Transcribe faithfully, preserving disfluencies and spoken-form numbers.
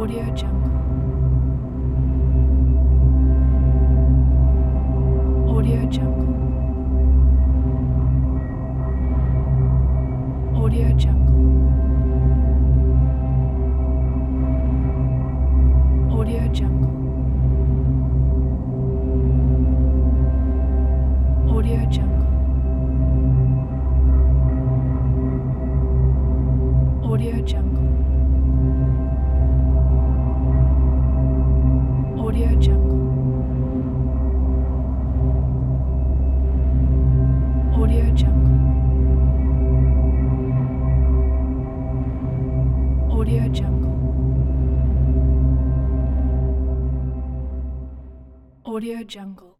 Audio Jungle. Audio Jungle. Audio Jungle. Audio Jungle. Audio Jungle. Audio Jungle. Audio Jungle. Audio Jungle. Audio Jungle. Audio Jungle.